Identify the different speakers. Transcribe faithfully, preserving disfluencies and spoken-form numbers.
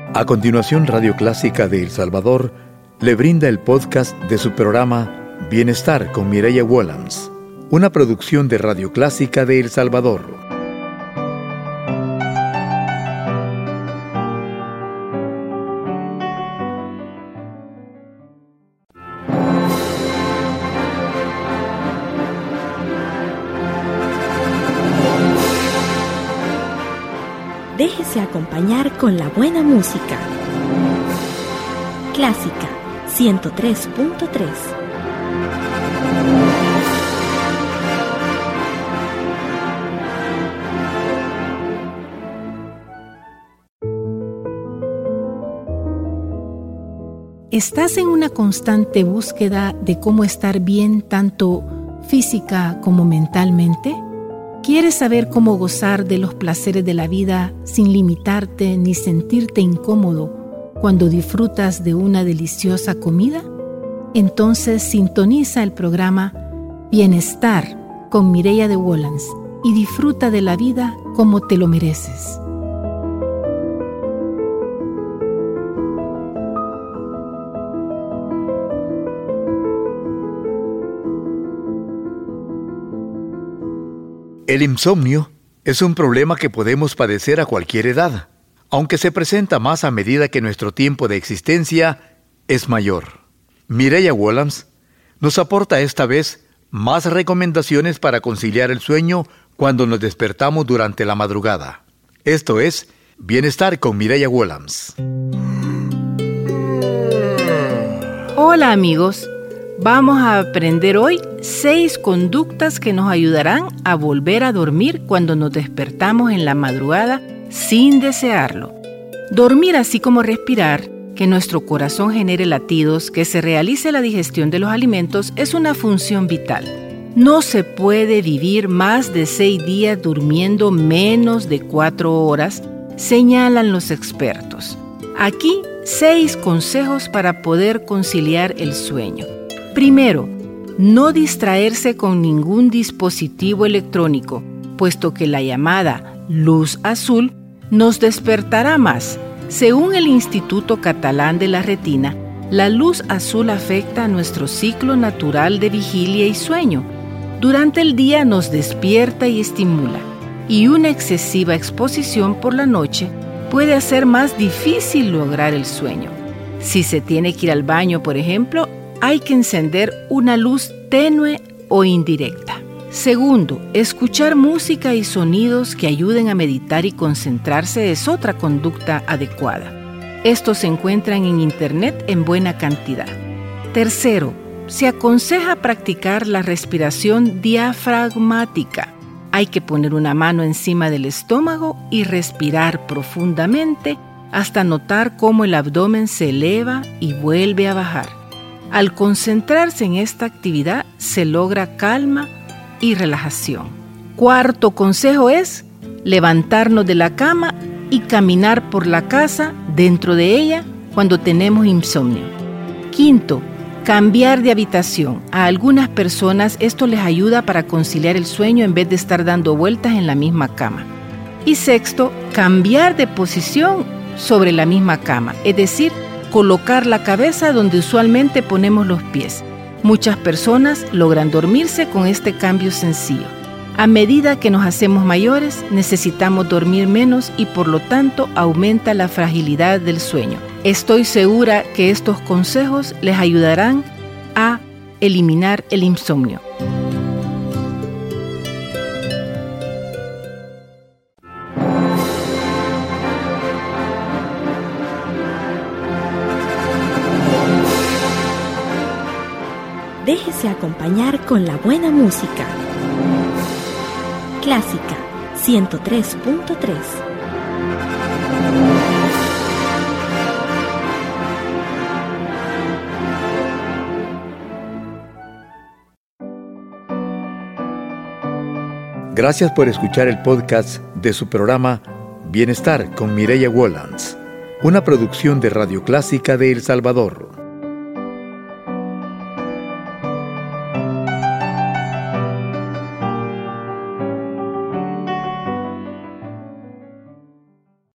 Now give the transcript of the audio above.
Speaker 1: A continuación, Radio Clásica de El Salvador le brinda el podcast de su programa Bienestar con Mireya Wollams, una producción de Radio Clásica de El Salvador.
Speaker 2: Déjese acompañar con la buena música. Clásica ciento tres punto tres.
Speaker 3: ¿Estás en una constante búsqueda de cómo estar bien tanto física como mentalmente? ¿Quieres saber cómo gozar de los placeres de la vida sin limitarte ni sentirte incómodo cuando disfrutas de una deliciosa comida? Entonces sintoniza el programa Bienestar con Mireya de Wollams y disfruta de la vida como te lo mereces.
Speaker 1: El insomnio es un problema que podemos padecer a cualquier edad, aunque se presenta más a medida que nuestro tiempo de existencia es mayor. Mireya Wollams nos aporta esta vez más recomendaciones para conciliar el sueño cuando nos despertamos durante la madrugada. Esto es Bienestar con Mireya Wollams.
Speaker 3: Hola amigos. Vamos a aprender hoy seis conductas que nos ayudarán a volver a dormir cuando nos despertamos en la madrugada sin desearlo. Dormir, así como respirar, que nuestro corazón genere latidos, que se realice la digestión de los alimentos, es una función vital. No se puede vivir más de seis días durmiendo menos de cuatro horas, señalan los expertos. Aquí, seis consejos para poder conciliar el sueño. Primero, no distraerse con ningún dispositivo electrónico, puesto que la llamada luz azul nos despertará más. Según el Instituto Catalán de la Retina, la luz azul afecta a nuestro ciclo natural de vigilia y sueño. Durante el día nos despierta y estimula, y una excesiva exposición por la noche puede hacer más difícil lograr el sueño. Si se tiene que ir al baño, por ejemplo, hay que encender una luz tenue o indirecta. Segundo, escuchar música y sonidos que ayuden a meditar y concentrarse es otra conducta adecuada. Estos se encuentran en internet en buena cantidad. Tercero, se aconseja practicar la respiración diafragmática. Hay que poner una mano encima del estómago y respirar profundamente hasta notar cómo el abdomen se eleva y vuelve a bajar. Al concentrarse en esta actividad, se logra calma y relajación. Cuarto consejo es levantarnos de la cama y caminar por la casa dentro de ella cuando tenemos insomnio. Quinto, cambiar de habitación. A algunas personas esto les ayuda para conciliar el sueño en vez de estar dando vueltas en la misma cama. Y sexto, cambiar de posición sobre la misma cama, es decir, colocar la cabeza donde usualmente ponemos los pies. Muchas personas logran dormirse con este cambio sencillo. A medida que nos hacemos mayores, necesitamos dormir menos y por lo tanto aumenta la fragilidad del sueño. Estoy segura que estos consejos les ayudarán a eliminar el insomnio.
Speaker 2: Déjese acompañar con la buena música. Clásica ciento tres punto tres.
Speaker 1: Gracias por escuchar el podcast de su programa Bienestar con Mireya Wollams, una producción de Radio Clásica de El Salvador.